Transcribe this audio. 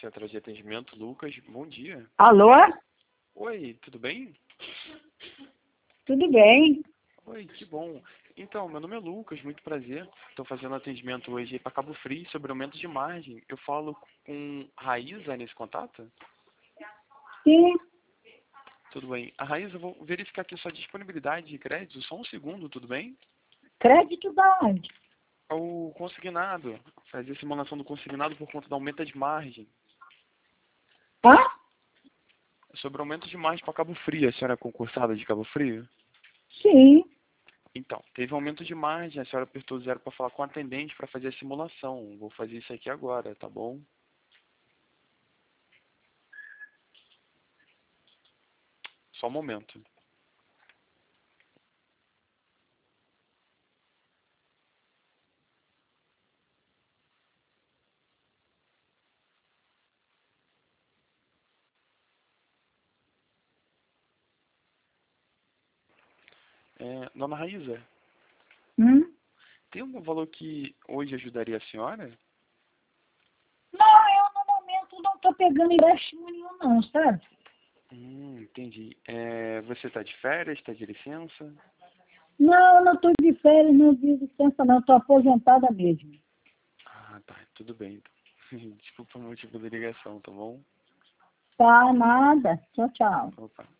Central de Atendimento, Lucas. Bom dia. Alô? Oi, tudo bem? Tudo bem? Oi, que bom. Então, meu nome é Lucas, muito prazer. Estou fazendo atendimento hoje para Cabo Frio sobre aumento de margem. Eu falo com Raíza nesse contato? Sim. Tudo bem. A Raíza, eu vou verificar aqui sua disponibilidade de crédito. Só um segundo, tudo bem? Crédito da onde? O consignado. Fazer simulação do consignado por conta do aumento de margem. Hã? Sobre aumento de margem para Cabo Frio. A senhora é concursada de Cabo Frio? Sim. Então, teve aumento de margem. A senhora apertou zero para falar com o atendente para fazer a simulação. Vou fazer isso aqui agora, tá bom? Só um momento. Dona Raíza, Hum? tem algum valor que hoje ajudaria a senhora? Não, eu no momento não estou pegando empréstimo nenhum não, sabe? Entendi. Você está de férias, está de licença? Não, eu não estou de férias, não de licença não, estou aposentada mesmo. Ah, tá. Tudo bem, então. Desculpa o motivo da ligação, tá bom? Tá, nada. Tchau, tchau. Opa.